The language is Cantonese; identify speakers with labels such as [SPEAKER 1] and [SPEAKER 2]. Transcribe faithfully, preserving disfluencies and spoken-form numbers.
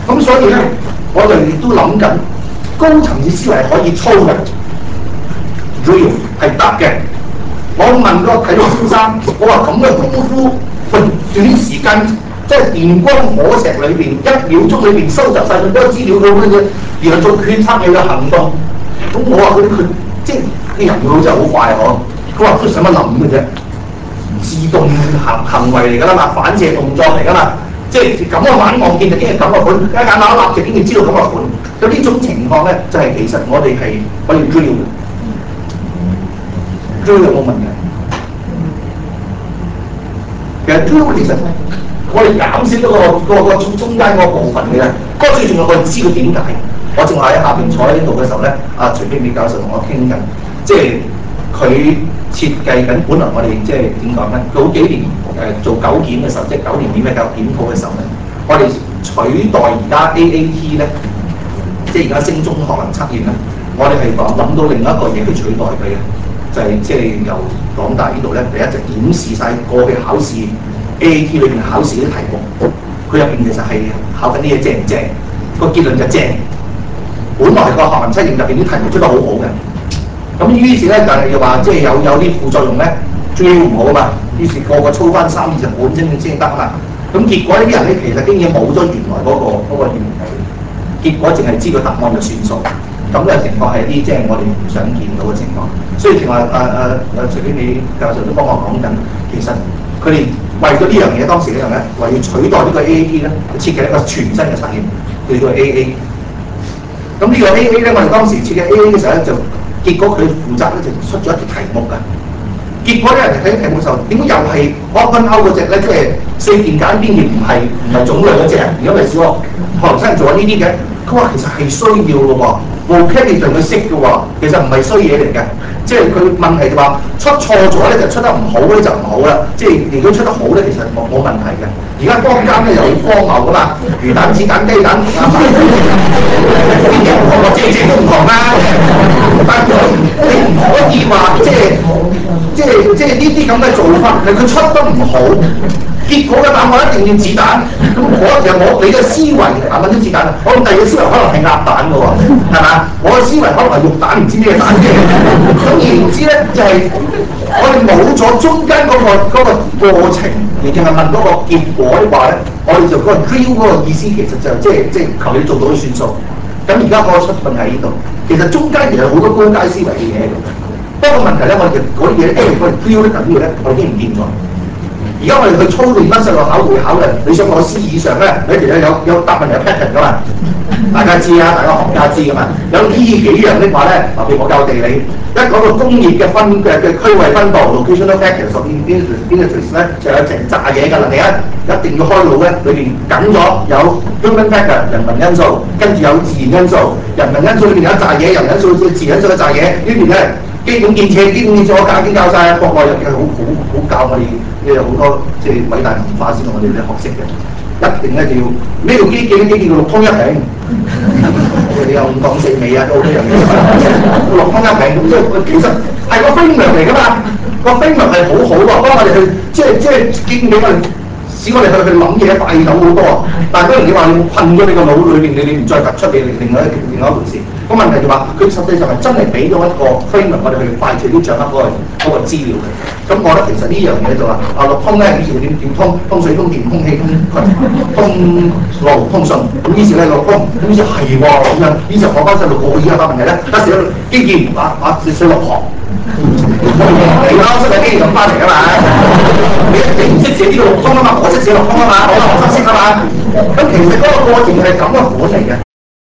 [SPEAKER 1] 咁所以咧，我哋亦都諗緊高層次思維係可以操嘅 ，drill 係得嘅。我問個體育先生，我話咁嘅功夫，喂，短時間即係電光火石裏邊，一秒鐘裏邊收集晒咁多資料咁嘅嘢，然後做決策你嘅行動。咁我話佢佢即係啲人腦真係好快嗬。佢話佢使乜諗嘅啫？自動行行為嚟㗎啦嘛，反射動作嚟㗎嘛。即係咁嘅眼望見就已經係咁嘅款，一眼眼立就已經知道咁嘅款。咁呢種情況咧，就係、是、其實我哋係可以 drill 嘅 drill 有冇問題？其實 drill 其實我哋減少咗、那個、那個、那個中間嗰部分嘅啫。不過最重要我哋知道點解。我正話喺下邊坐喺呢度嘅時候咧，阿徐經理教授同我傾緊，即係佢設計緊。本來我哋即係點講咧？早幾年誒、呃、做九檢嘅時候，即係九年檢嘅教育檢討嘅時候咧，我哋取代而家 A A T 咧，即係而家升中學能測驗咧，我哋係講諗到另一個嘢去取代佢嘅，就係即係由港大呢度咧，第一就檢視晒過去考試 A A T 裏邊考試啲題目，佢入邊其實係考緊啲嘢正唔正？個結論就正。本來個學能測驗入邊啲題目出得好好嘅，咁於是咧就係要話即係有有啲副作用咧，追唔好啊嘛，於是個個操翻三二十本先先得啊嘛。咁結果呢啲人咧其實經已經冇咗原來嗰、那個嗰、那個原理，結果淨係知個答案就算數。咁嘅情況係一啲即係我哋唔想見到嘅情況。所以正話阿阿阿徐經理教授都幫我講緊，其實佢哋為咗呢樣嘢，當時呢樣咧為要取代呢個 A A T 咧，設計一個全新嘅測驗，叫做 A A。咁呢個 A A 咧，我哋當時設計 A A 嘅時候咧，就結果佢負責咧就出咗一條題目㗎。結果咧人哋睇題目嘅時候，點解又係 open out 嗰隻咧？即係四件揀邊件唔係唔係種類嗰隻？而家咪小學學生做緊呢啲嘅，佢話其實係需要嘅喎 vocabulary 佢識嘅喎，其實唔係衰嘢嚟嘅。即係佢問題就話出錯咗咧就出得唔好咧就唔好啦。即係如果出得好咧，其實冇冇問題嘅。而家坊間咧又好荒謬㗎嘛，魚蛋、子彈、雞蛋同鴨蛋，邊啲唔同啊？隻隻都唔同啦。但係你唔可以話即係即係即係呢啲咁嘅做法，係佢出得唔好，結果嘅答案一定要子彈。咁我其實我你嘅思維係揾啲子彈，我第二個思維可能係鴨蛋嘅喎，係嘛？我嘅思維可能係肉蛋，唔知咩蛋嘅。咁言之咧，就係、是、我哋冇咗中間嗰、那個嗰、那個過程，而淨係問嗰個結果的話咧，我哋就嗰個 drill 嗰個意思其實就即係即係求你做到算數。咁而家嗰個出問喺呢度，其實中間其實好多高階思維嘅嘢喺度。不過問題咧，我哋嗰啲嘢咧，因為我哋 drill 得緊要咧，我哋已經唔見咗。而家我哋去操練翻細路考會考嘅，你想攞 C 以上咧，你其實有有答案有 pattern 噶嘛？大家知啊，大家學家知噶嘛？有呢幾樣的話咧，嗱，譬如我教地理，一講到工業嘅分嘅嘅區位分佈 locational factors 屬於邊邊個 trace 咧，就有成紮嘢㗎啦。你一一定要開腦咧，裏邊緊咗有 human factor 人民因素，跟住有自然因素，人民因素裏邊有一紮嘢，人民因素、自然因素一紮嘢，呢邊咧基本建設、基本建設我教已經教晒，國內又好好好教我哋。有好多即係偉大文化先，我哋咧學識嘅，一定咧就要呢個基建基建嘅六通一平，你有五講四美啊都 OK 嘅，六通一平咁即係其實係個飛量嚟㗎嘛，個飛量係好好喎，幫我哋去即係即係經俾我哋使我哋去去諗嘢快手好多啊！但係當然你話你困咗你個腦裏邊，你你唔再突出你另外一另外一回事。個問題就話佢實際上係真係俾到一個飛量，我哋去快脆啲掌握嗰個嗰個資料嘅。咁我覺得其實呢樣嘢就話啊六通咧，以前點點通通水通電空氣通通路通訊，咁於是咧六通，咁於是係喎咁樣，於是學翻細路個個依家答問題咧，得時基建把把水水落河，你啱識嘅基建咁翻嚟㗎嘛？你你唔識寫呢個六通啊嘛，我識寫六通啊嘛，我學生識啊嘛。咁其實嗰個過程係咁嘅款嚟嘅。